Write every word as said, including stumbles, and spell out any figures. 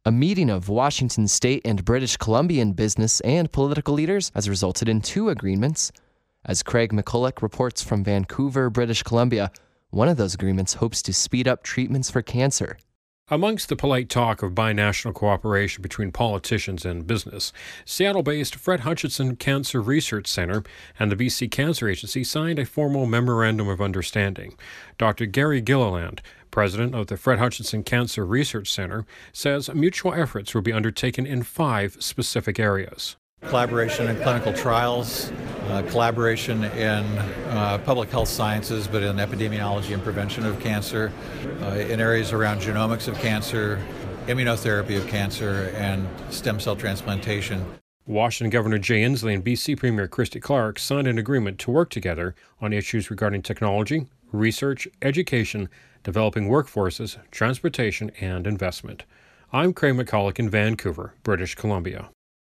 A meeting of Washington state and British Columbian business and political leaders has resulted in two agreements. As Craig McCulloch reports from Vancouver, British Columbia, one of those agreements hopes to speed up treatments for cancer. Amongst the polite talk of binational cooperation between politicians and business, Seattle-based Fred Hutchinson Cancer Research Centre and the B C Cancer Agency signed a formal Memorandum of Understanding. Doctor Gary Gilliland, president of the Fred Hutchinson Cancer Research Centre, says mutual efforts will be undertaken in five specific areas. Collaboration in clinical trials, uh, collaboration in uh, public health sciences, but in epidemiology and prevention of cancer, uh, in areas around genomics of cancer, immunotherapy of cancer, and stem cell transplantation. Washington Governor Jay Inslee and B C Premier Christy Clark signed an agreement to work together on issues regarding technology, research, education, developing workforces, transportation, and investment. I'm Craig McCulloch in Vancouver, British Columbia.